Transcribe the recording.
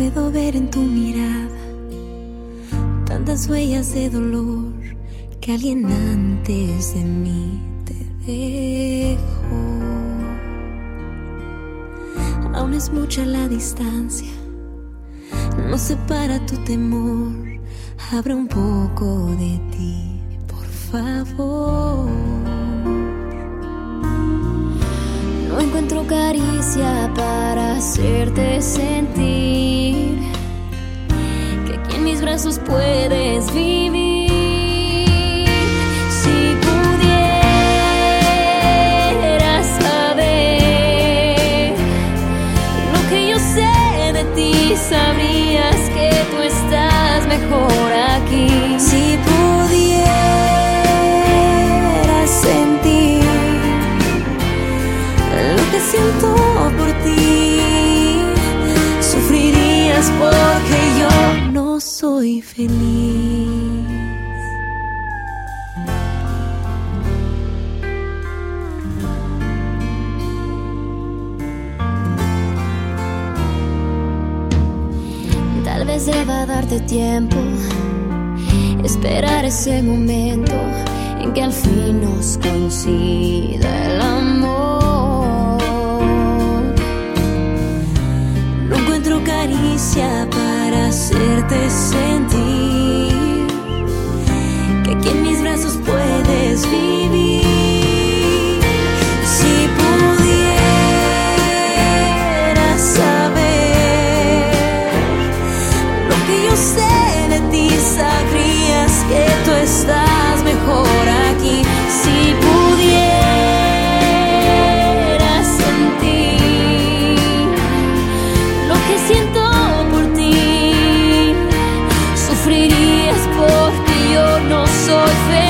Puedo ver en tu mirada tantas huellas de dolor que alguien antes de mí te dejó. Aún es mucha la distancia, nos separa tu temor. Abre un poco de ti, por favor. No encuentro caricia para hacerte sentir que aquí en mis brazos puedes vivir. Si pudieras saber lo que yo sé de ti, sabrías que tú estás mejor aquí. Si pudieras sentir lo que siento por ti, sufrirías porque yo no soy feliz. Tal vez deba darte tiempo, esperar ese momento en que al fin nos coincida el amor. No encuentro caricia para hacerte sentir que aquí en mis brazos puedes vivir. Si pudieras saber lo que yo sé de ti, sabrías que tú estás mejor aquí. Si pudieras sentir lo que siento por ti, sufrirías porque yo no soy feliz.